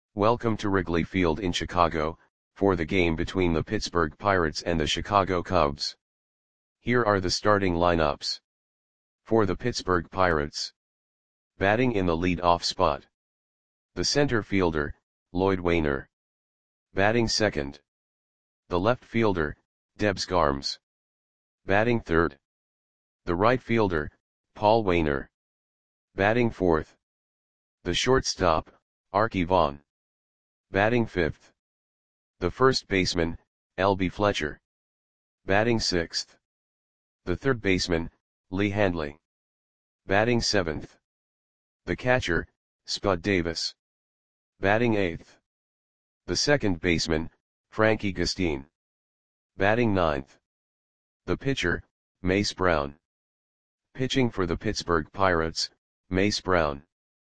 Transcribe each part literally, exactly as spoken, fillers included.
Welcome to Wrigley Field in Chicago, for the game between the Pittsburgh Pirates and the Chicago Cubs. Here are the starting lineups. For the Pittsburgh Pirates. Batting in the lead-off spot. The center fielder, Lloyd Waner. Batting second. The left fielder, Debs Garms. Batting third. The right fielder, Paul Waner. Batting fourth. The shortstop, Arky Vaughan. Batting fifth. The first baseman, L B Fletcher. Batting sixth. The third baseman, Lee Handley. Batting seventh. The catcher, Spud Davis. Batting eighth. The second baseman, Frankie Gustin. Batting ninth. The pitcher, Mace Brown. Pitching for the Pittsburgh Pirates, Mace Brown.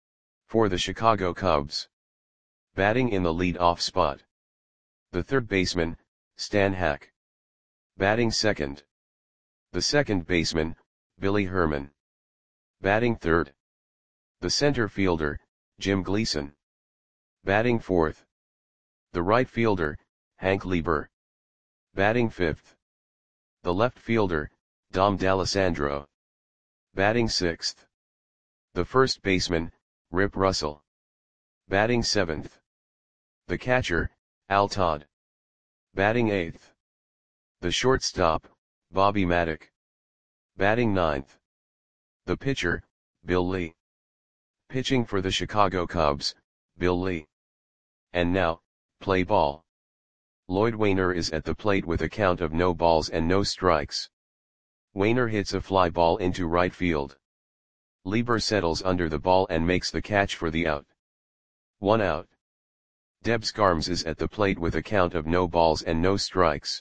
For the Chicago Cubs. Batting in the lead-off spot. The third baseman, Stan Hack. Batting second. The second baseman, Billy Herman. Batting third. The center fielder, Jim Gleason. Batting fourth. The right fielder, Hank Lieber. Batting fifth. The left fielder, Dom D'Alessandro. Batting sixth. The first baseman, Rip Russell. Batting seventh. The catcher, Al Todd. Batting eighth. The shortstop, Bobby Maddock. Batting ninth. The pitcher, Bill Lee. Pitching for the Chicago Cubs, Bill Lee. And now, play ball. Lloyd Waner is at the plate with a count of no balls and no strikes. Waner hits a fly ball into right field. Lieber settles under the ball and makes the catch for the out. One out. Debs Garms is at the plate with a count of no balls and no strikes.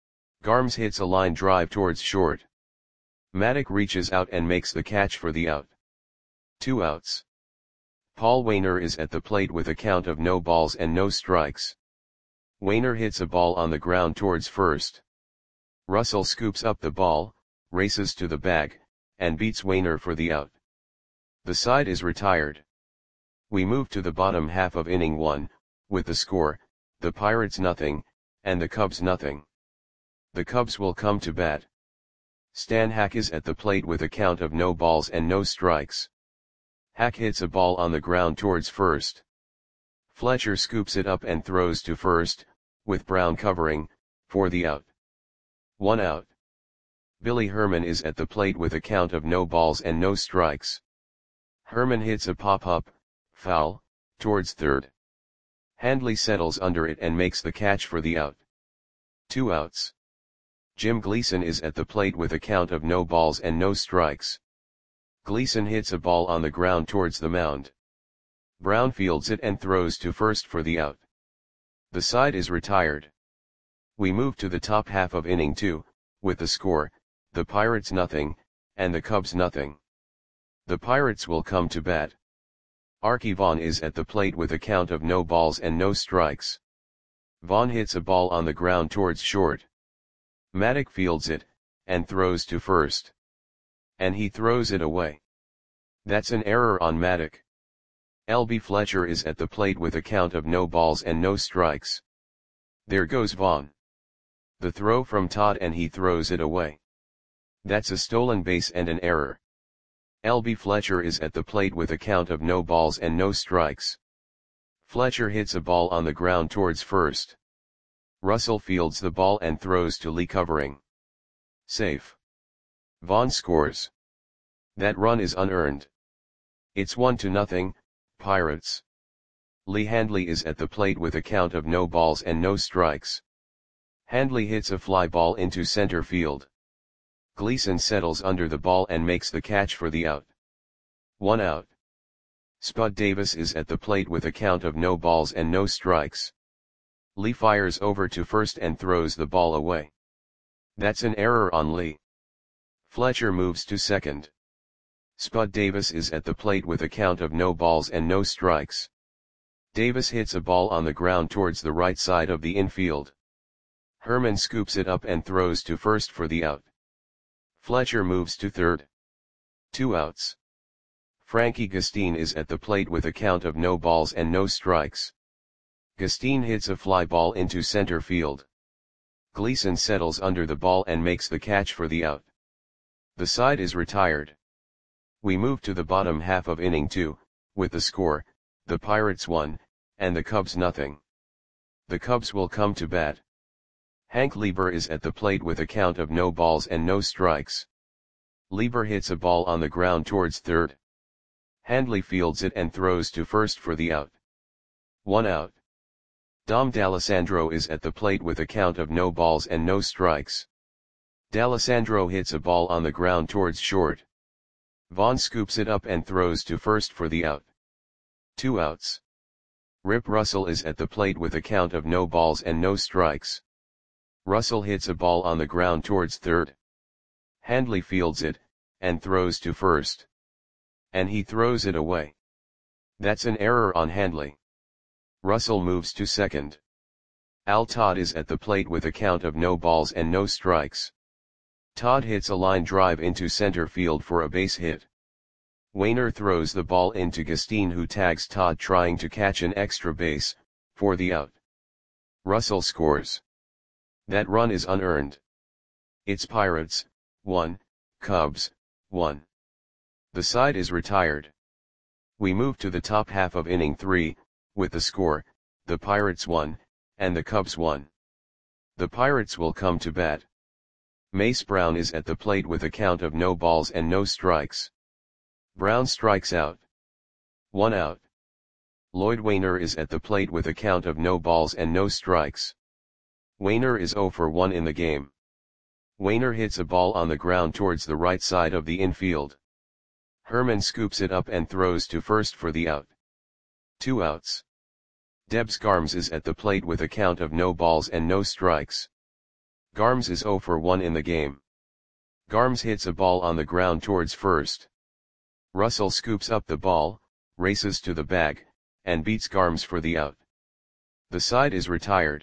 Garms hits a line drive towards short. Maddock reaches out and makes the catch for the out. Two outs. Paul Waner is at the plate with a count of no balls and no strikes. Waner hits a ball on the ground towards first. Russell scoops up the ball, races to the bag, and beats Waner for the out. The side is retired. We move to the bottom half of inning one, with the score, the Pirates nothing, and the Cubs nothing. The Cubs will come to bat. Stan Hack is at the plate with a count of no balls and no strikes. Hack hits a ball on the ground towards first. Fletcher scoops it up and throws to first, with Brown covering, for the out. One out. Billy Herman is at the plate with a count of no balls and no strikes. Herman hits a pop-up, foul, towards third. Handley settles under it and makes the catch for the out. Two outs. Jim Gleason is at the plate with a count of no balls and no strikes. Gleason hits a ball on the ground towards the mound. Brown fields it and throws to first for the out. The side is retired. We move to the top half of inning two, with the score, the Pirates nothing, and the Cubs nothing. The Pirates will come to bat. Arky Vaughan is at the plate with a count of no balls and no strikes. Vaughan hits a ball on the ground towards short. Maddock fields it, and throws to first. And he throws it away. That's an error on Maddock. L B Fletcher is at the plate with a count of no balls and no strikes. There goes Vaughan. The throw from Todd and he throws it away. That's a stolen base and an error. L B Fletcher is at the plate with a count of no balls and no strikes. Fletcher hits a ball on the ground towards first. Russell fields the ball and throws to Lee covering. Safe. Vaughan scores. That run is unearned. It's one to nothing, Pirates. Lee Handley is at the plate with a count of no balls and no strikes. Handley hits a fly ball into center field. Gleason settles under the ball and makes the catch for the out. One out. Spud Davis is at the plate with a count of no balls and no strikes. Lee fires over to first and throws the ball away. That's an error on Lee. Fletcher moves to second. Spud Davis is at the plate with a count of no balls and no strikes. Davis hits a ball on the ground towards the right side of the infield. Herman scoops it up and throws to first for the out. Fletcher moves to third. Two outs. Frankie Gustin is at the plate with a count of no balls and no strikes. Gustine hits a fly ball into center field. Gleason settles under the ball and makes the catch for the out. The side is retired. We move to the bottom half of inning two, with the score, the Pirates one, and the Cubs nothing. The Cubs will come to bat. Hank Lieber is at the plate with a count of no balls and no strikes. Lieber hits a ball on the ground towards third. Handley fields it and throws to first for the out. One out. Dom D'Alessandro is at the plate with a count of no balls and no strikes. D'Alessandro hits a ball on the ground towards short. Vaughn scoops it up and throws to first for the out. Two outs. Rip Russell is at the plate with a count of no balls and no strikes. Russell hits a ball on the ground towards third. Handley fields it, and throws to first. And he throws it away. That's an error on Handley. Russell moves to second. Al Todd is at the plate with a count of no balls and no strikes. Todd hits a line drive into center field for a base hit. Wainer throws the ball into Gustine, who tags Todd trying to catch an extra base, for the out. Russell scores. That run is unearned. It's Pirates, one, Cubs, one. The side is retired. We move to the top half of inning three, with the score, the Pirates one, and the Cubs one. The Pirates will come to bat. Mace Brown is at the plate with a count of no balls and no strikes. Brown strikes out. One out. Lloyd Wainer is at the plate with a count of no balls and no strikes. Wainer is oh for one in the game. Wainer hits a ball on the ground towards the right side of the infield. Herman scoops it up and throws to first for the out. Two outs. Debs Garms is at the plate with a count of no balls and no strikes. Garms is oh for one in the game. Garms hits a ball on the ground towards first. Russell scoops up the ball, races to the bag, and beats Garms for the out. The side is retired.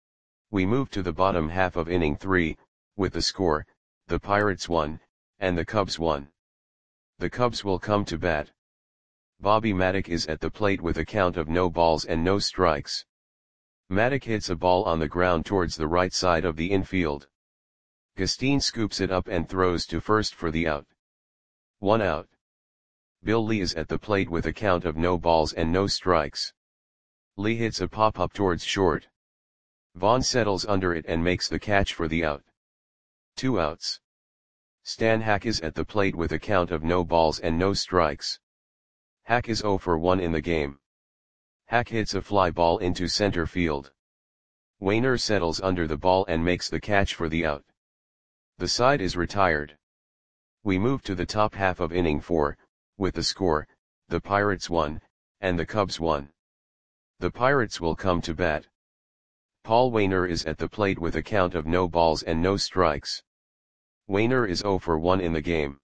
We move to the bottom half of inning three, with the score, the Pirates one, and the Cubs one. The Cubs will come to bat. Bobby Maddock is at the plate with a count of no balls and no strikes. Maddock hits a ball on the ground towards the right side of the infield. Gustine scoops it up and throws to first for the out. One out. Bill Lee is at the plate with a count of no balls and no strikes. Lee hits a pop-up towards short. Vaughn settles under it and makes the catch for the out. Two outs. Stan Hack is at the plate with a count of no balls and no strikes. Hack is oh for one in the game. Hack hits a fly ball into center field. Wainer settles under the ball and makes the catch for the out. The side is retired. We move to the top half of inning four, with the score, the Pirates one, and the Cubs one. The Pirates will come to bat. Paul Wainer is at the plate with a count of no balls and no strikes. Wainer is oh for one in the game.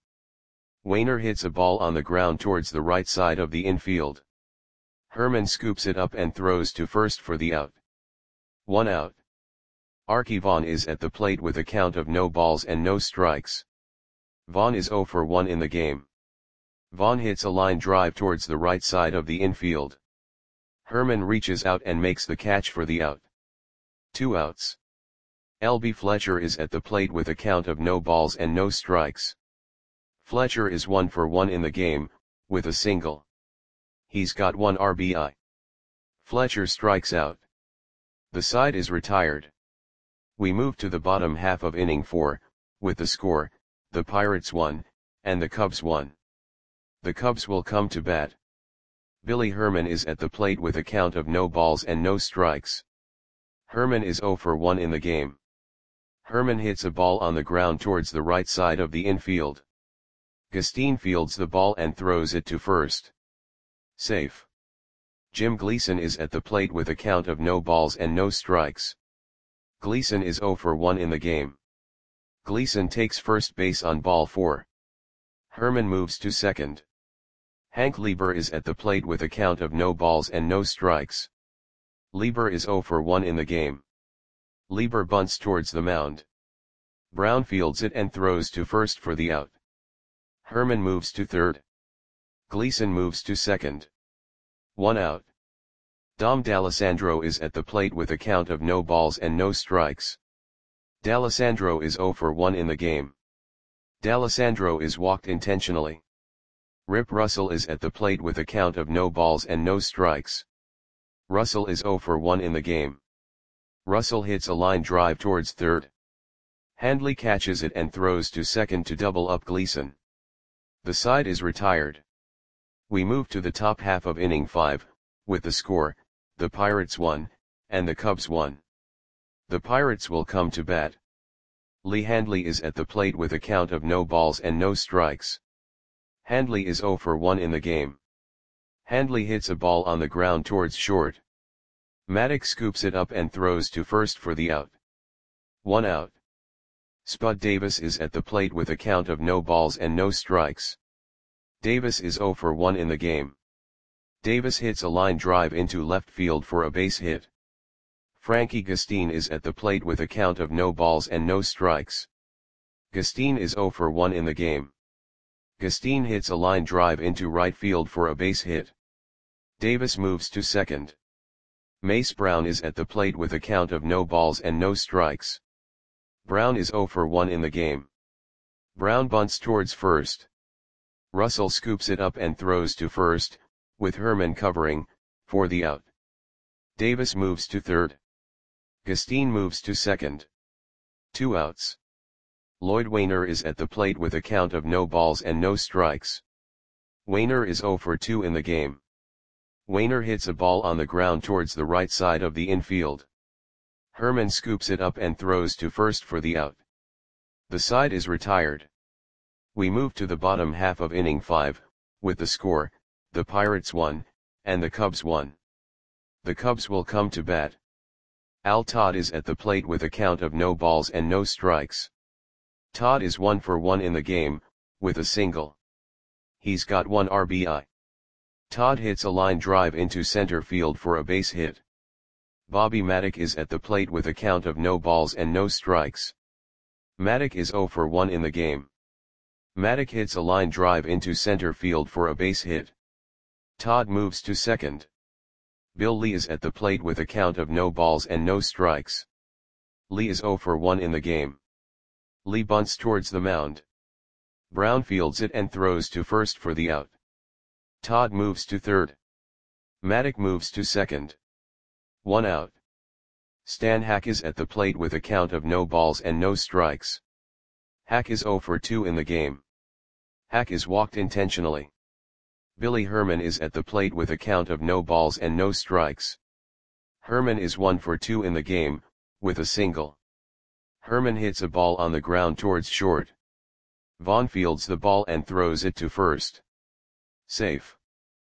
Wainer hits a ball on the ground towards the right side of the infield. Herman scoops it up and throws to first for the out. One out. Archie Vaughn is at the plate with a count of no balls and no strikes. Vaughn is oh for one in the game. Vaughn hits a line drive towards the right side of the infield. Herman reaches out and makes the catch for the out. Two outs. L B Fletcher is at the plate with a count of no balls and no strikes. Fletcher is one for one in the game, with a single. He's got one R B I. Fletcher strikes out. The side is retired. We move to the bottom half of inning four, with the score, the Pirates one, and the Cubs one. The Cubs will come to bat. Billy Herman is at the plate with a count of no balls and no strikes. Herman is oh for one in the game. Herman hits a ball on the ground towards the right side of the infield. Gustine fields the ball and throws it to first. Safe. Jim Gleason is at the plate with a count of no balls and no strikes. Gleason is oh for one in the game. Gleason takes first base on ball four. Herman moves to second. Hank Lieber is at the plate with a count of no balls and no strikes. Lieber is oh for one in the game. Lieber bunts towards the mound. Brown fields it and throws to first for the out. Herman moves to third. Gleason moves to second. One out. Dom D'Alessandro is at the plate with a count of no balls and no strikes. D'Alessandro is zero for one in the game. D'Alessandro is walked intentionally. Rip Russell is at the plate with a count of no balls and no strikes. Russell is zero for one in the game. Russell hits a line drive towards third. Handley catches it and throws to second to double up Gleason. The side is retired. We move to the top half of inning five, with the score, the Pirates won, and the Cubs won. The Pirates will come to bat. Lee Handley is at the plate with a count of no balls and no strikes. Handley is zero for one in the game. Handley hits a ball on the ground towards short. Maddox scoops it up and throws to first for the out. One out. Spud Davis is at the plate with a count of no balls and no strikes. Davis is zero for one in the game. Davis hits a line drive into left field for a base hit. Frankie Gustin is at the plate with a count of no balls and no strikes. Gustin is zero for one in the game. Gustin hits a line drive into right field for a base hit. Davis moves to second. Mace Brown is at the plate with a count of no balls and no strikes. Brown is zero for one in the game. Brown bunts towards first. Russell scoops it up and throws to first, with Herman covering, for the out. Davis moves to third. Gustin moves to second. Two outs. Lloyd Wainer is at the plate with a count of no balls and no strikes. Wainer is zero for two in the game. Wainer hits a ball on the ground towards the right side of the infield. Herman scoops it up and throws to first for the out. The side is retired. We move to the bottom half of inning five, with the score, the Pirates won, and the Cubs won. The Cubs will come to bat. Al Todd is at the plate with a count of no balls and no strikes. Todd is one for one in the game, with a single. He's got one R B I. Todd hits a line drive into center field for a base hit. Bobby Maddock is at the plate with a count of no balls and no strikes. Maddock is zero for one in the game. Maddock hits a line drive into center field for a base hit. Todd moves to second. Bill Lee is at the plate with a count of no balls and no strikes. Lee is zero for one in the game. Lee bunts towards the mound. Brown fields it and throws to first for the out. Todd moves to third. Maddock moves to second. One out. Stan Hack is at the plate with a count of no balls and no strikes. Hack is zero for two in the game. Hack is walked intentionally. Billy Herman is at the plate with a count of no balls and no strikes. Herman is one for two in the game, with a single. Herman hits a ball on the ground towards short. Vaughn fields the ball and throws it to first. Safe.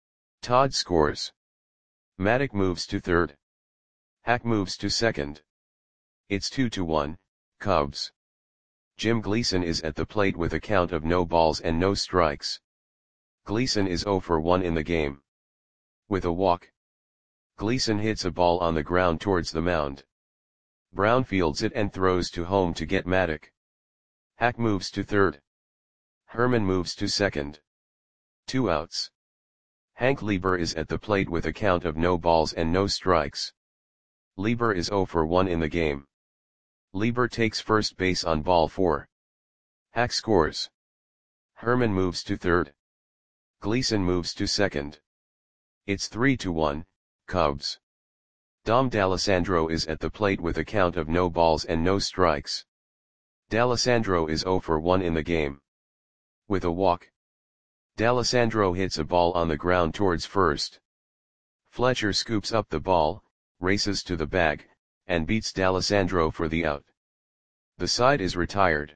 Todd scores. Maddock moves to third. Hack moves to second. It's two to one, Cubs. Jim Gleason is at the plate with a count of no balls and no strikes. Gleason is zero for one in the game. With a walk. Gleason hits a ball on the ground towards the mound. Brown fields it and throws to home to get Maddock. Hack moves to third. Herman moves to second. Two outs. Hank Lieber is at the plate with a count of no balls and no strikes. Lieber is zero for one in the game. Lieber takes first base on ball four. Hack scores. Herman moves to third. Gleason moves to second. It's three to one, Cubs. Dom D'Alessandro is at the plate with a count of no balls and no strikes. D'Alessandro is zero for one in the game. With a walk. D'Alessandro hits a ball on the ground towards first. Fletcher scoops up the ball, races to the bag, and beats D'Alessandro for the out. The side is retired.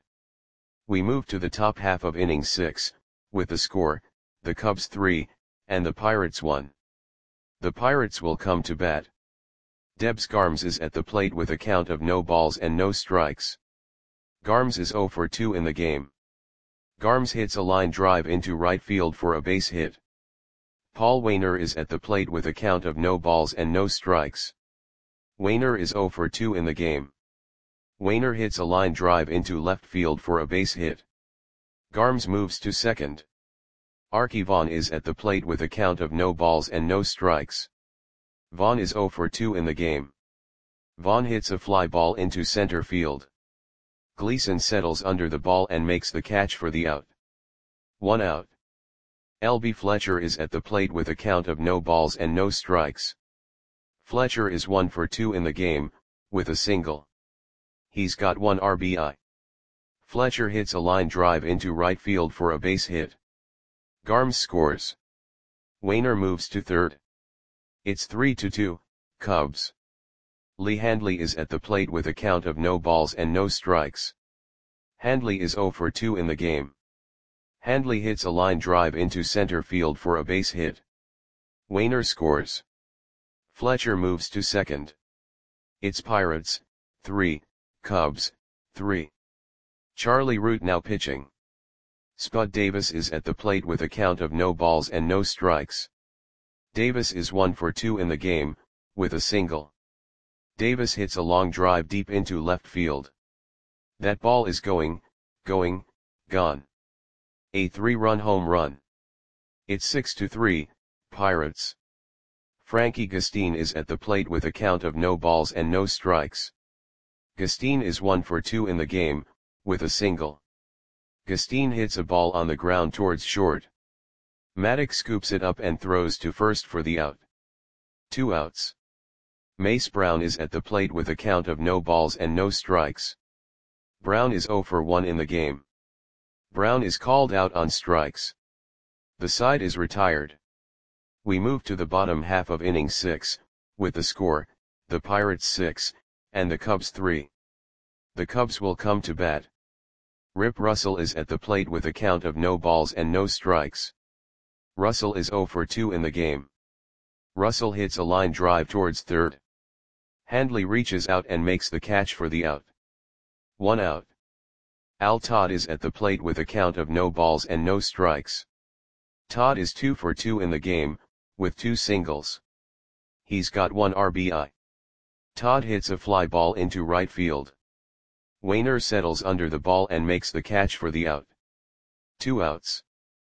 We move to the top half of inning six, with the score, the Cubs three, and the Pirates one. The Pirates will come to bat. Debs Garms is at the plate with a count of no balls and no strikes. Garms is zero for two in the game. Garms hits a line drive into right field for a base hit. Paul Wainer is at the plate with a count of no balls and no strikes. Wainer is zero for two in the game. Wainer hits a line drive into left field for a base hit. Garms moves to second. Archie Vaughn is at the plate with a count of no balls and no strikes. Vaughn is zero for two in the game. Vaughn hits a fly ball into center field. Gleason settles under the ball and makes the catch for the out. One out. L B Fletcher is at the plate with a count of no balls and no strikes. Fletcher is one for two in the game, with a single. He's got one R B I. Fletcher hits a line drive into right field for a base hit. Garms scores. Wainer moves to third. It's three to two, Cubs. Lee Handley is at the plate with a count of no balls and no strikes. Handley is zero for two in the game. Handley hits a line drive into center field for a base hit. Wainer scores. Fletcher moves to second. It's Pirates, three, Cubs, three. Charlie Root now pitching. Spud Davis is at the plate with a count of no balls and no strikes. Davis is one for two in the game, with a single. Davis hits a long drive deep into left field. That ball is going, going, gone. A three-run home run. It's six to three, Pirates. Frankie Gustin is at the plate with a count of no balls and no strikes. Gustin is one for two in the game, with a single. Gustin hits a ball on the ground towards short. Maddox scoops it up and throws to first for the out. Two outs. Mace Brown is at the plate with a count of no balls and no strikes. Brown is zero for one in the game. Brown is called out on strikes. The side is retired. We move to the bottom half of inning six, with the score, the Pirates six, and the Cubs three. The Cubs will come to bat. Rip Russell is at the plate with a count of no balls and no strikes. Russell is zero for two in the game. Russell hits a line drive towards third. Handley reaches out and makes the catch for the out. One out. Al Todd is at the plate with a count of no balls and no strikes. Todd is two for two in the game, with two singles. He's got one R B I. Todd hits a fly ball into right field. Wainer settles under the ball and makes the catch for the out. Two outs.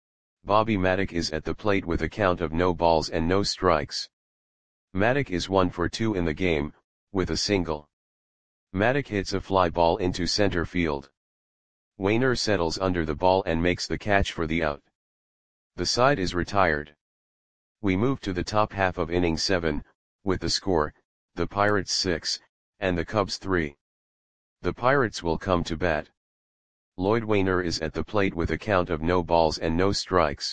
Bobby Maddock is at the plate with a count of no balls and no strikes. Maddock is one for two in the game, with a single. Maddock hits a fly ball into center field. Wainer settles under the ball and makes the catch for the out. The side is retired. We move to the top half of inning seven, with the score, the Pirates six, and the Cubs three. The Pirates will come to bat. Lloyd Wainer is at the plate with a count of no balls and no strikes.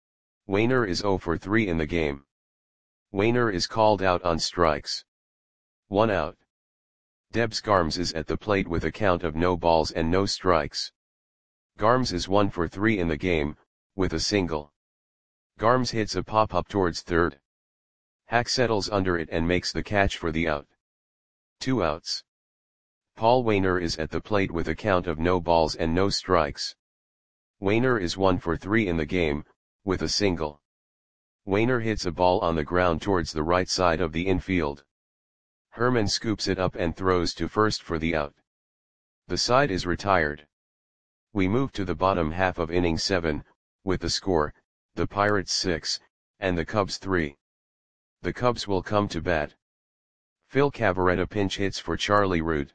Wainer is zero for three in the game. Wainer is called out on strikes. One out. Debs Garms is at the plate with a count of no balls and no strikes. Garms is one for three in the game, with a single. Garms hits a pop-up towards third. Hack settles under it and makes the catch for the out. Two outs. Paul Wainer is at the plate with a count of no balls and no strikes. Wainer is one for three in the game, with a single. Wainer hits a ball on the ground towards the right side of the infield. Herman scoops it up and throws to first for the out. The side is retired. We move to the bottom half of inning seven, with the score, the Pirates six, and the Cubs three. The Cubs will come to bat. Phil Cavarretta pinch hits for Charlie Root.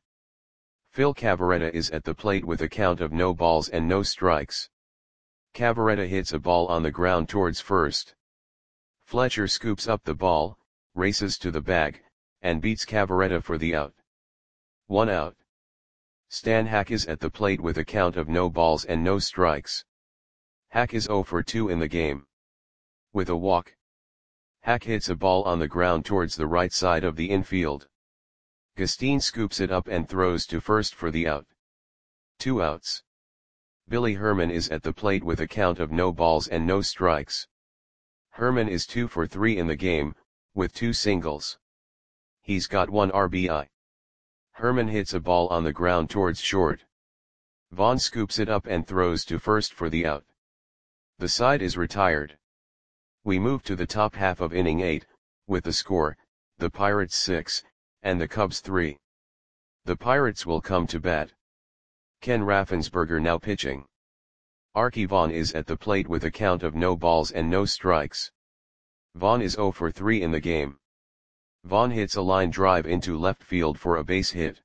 Phil Cavarretta is at the plate with a count of no balls and no strikes. Cavarretta hits a ball on the ground towards first. Fletcher scoops up the ball, races to the bag, and beats Cavarretta for the out. One out. Stan Hack is at the plate with a count of no balls and no strikes. Hack is zero for two in the game. With a walk. Hack hits a ball on the ground towards the right side of the infield. Gustin scoops it up and throws to first for the out. Two outs. Billy Herman is at the plate with a count of no balls and no strikes. Herman is two for three in the game, with two singles. He's got one R B I. Herman hits a ball on the ground towards short. Vaughn scoops it up and throws to first for the out. The side is retired. We move to the top half of inning eight, with the score, the Pirates six, and the Cubs three. The Pirates will come to bat. Ken Raffensperger now pitching. Archie Vaughn is at the plate with a count of no balls and no strikes. Vaughn is zero for three in the game. Vaughn hits a line drive into left field for a base hit.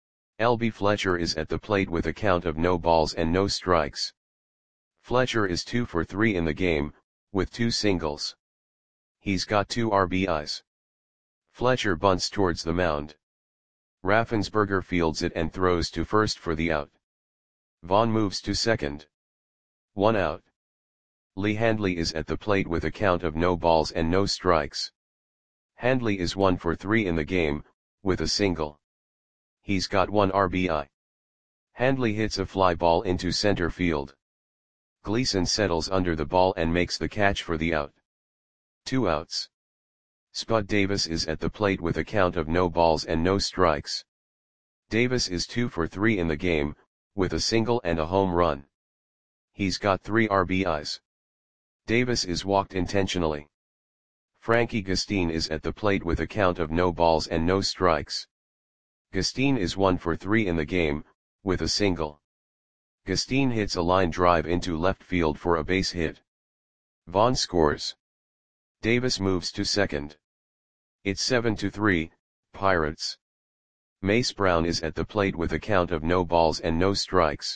L B Fletcher is at the plate with a count of no balls and no strikes. Fletcher is two for three in the game, with two singles. He's got two R B Is. Fletcher bunts towards the mound. Raffensperger fields it and throws to first for the out. Vaughn moves to second. One out. Lee Handley is at the plate with a count of no balls and no strikes. Handley is one for three in the game, with a single. He's got one R B I. Handley hits a fly ball into center field. Gleason settles under the ball and makes the catch for the out. Two outs. Spud Davis is at the plate with a count of no balls and no strikes. Davis is two for three in the game, with a single and a home run. He's got three R B Is. Davis is walked intentionally. Frankie Gustin is at the plate with a count of no balls and no strikes. Gustin is one for three in the game, with a single. Gustin hits a line drive into left field for a base hit. Vaughn scores. Davis moves to second. It's seven to three, Pirates. Mace Brown is at the plate with a count of no balls and no strikes.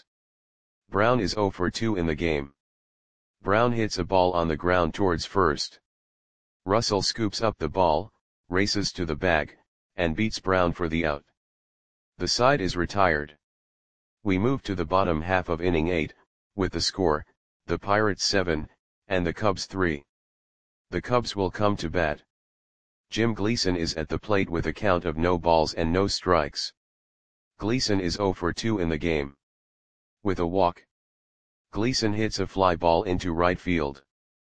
Brown is zero for two in the game. Brown hits a ball on the ground towards first. Russell scoops up the ball, races to the bag, and beats Brown for the out. The side is retired. We move to the bottom half of inning eight, with the score, the Pirates seven, and the Cubs three. The Cubs will come to bat. Jim Gleason is at the plate with a count of no balls and no strikes. Gleason is zero for two in the game. With a walk. Gleason hits a fly ball into right field.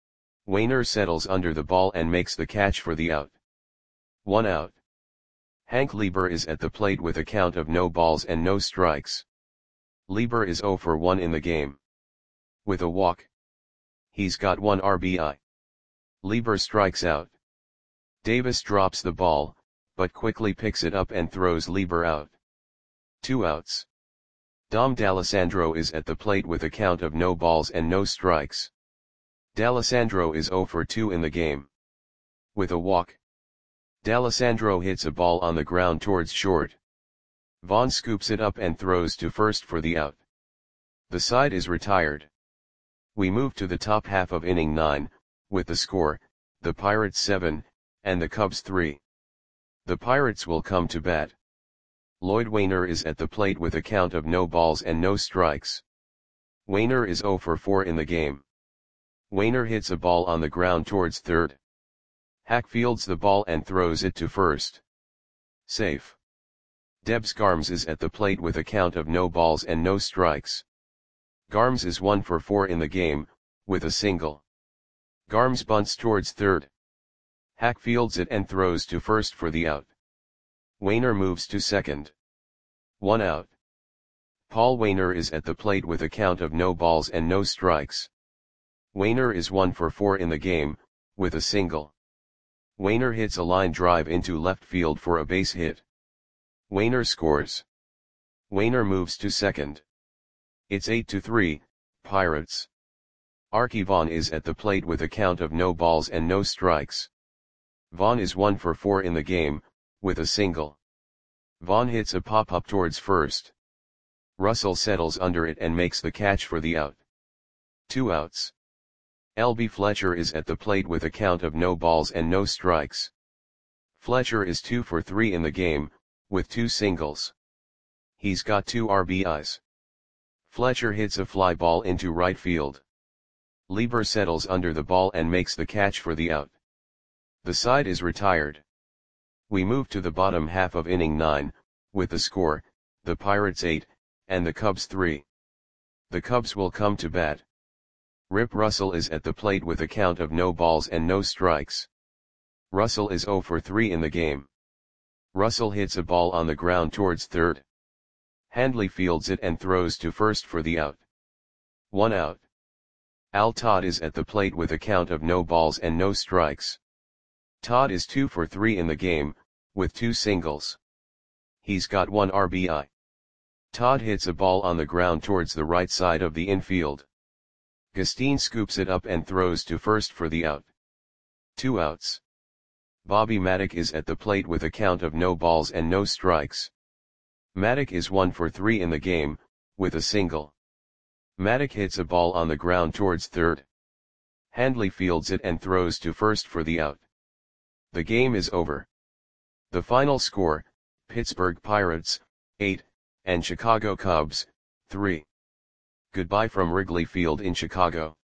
Wainer settles under the ball and makes the catch for the out. One out. Hank Lieber is at the plate with a count of no balls and no strikes. Lieber is zero for one in the game. With a walk. He's got one R B I. Lieber strikes out. Davis drops the ball, but quickly picks it up and throws Lieber out. Two outs. Dom D'Alessandro is at the plate with a count of no balls and no strikes. D'Alessandro is zero for two in the game. With a walk. D'Alessandro hits a ball on the ground towards short. Vaughn scoops it up and throws to first for the out. The side is retired. We move to the top half of inning nine, with the score, the Pirates seven, and the Cubs three. The Pirates will come to bat. Lloyd Wainer is at the plate with a count of no balls and no strikes. Wainer is zero for four in the game. Wainer hits a ball on the ground towards third. Hack fields the ball and throws it to first. Safe. Debs Garms is at the plate with a count of no balls and no strikes. Garms is one for four in the game, with a single. Garms bunts towards third. Hack fields it and throws to first for the out. Wainer moves to second. One out. Paul Wainer is at the plate with a count of no balls and no strikes. Wainer is one for four in the game, with a single. Wainer hits a line drive into left field for a base hit. Wainer scores. Wainer moves to second. It's eight to three, Pirates. Arky Vaughan is at the plate with a count of no balls and no strikes. Vaughan is one for four in the game, with a single. Vaughan hits a pop-up towards first. Russell settles under it and makes the catch for the out. Two outs. L B Fletcher is at the plate with a count of no balls and no strikes. Fletcher is two for three in the game, with two singles. He's got two R B Is. Fletcher hits a fly ball into right field. Lieber settles under the ball and makes the catch for the out. The side is retired. We move to the bottom half of inning nine, with the score, the Pirates eight, and the Cubs three. The Cubs will come to bat. Rip Russell is at the plate with a count of no balls and no strikes. Russell is zero for three in the game. Russell hits a ball on the ground towards third. Handley fields it and throws to first for the out. One out. Al Todd is at the plate with a count of no balls and no strikes. Todd is two for three in the game, with two singles. He's got one R B I. Todd hits a ball on the ground towards the right side of the infield. Gustin scoops it up and throws to first for the out. Two outs. Bobby Maddock is at the plate with a count of no balls and no strikes. Maddock is one for three in the game, with a single. Maddock hits a ball on the ground towards third. Handley fields it and throws to first for the out. The game is over. The final score, Pittsburgh Pirates, eight, and Chicago Cubs, three. Goodbye from Wrigley Field in Chicago.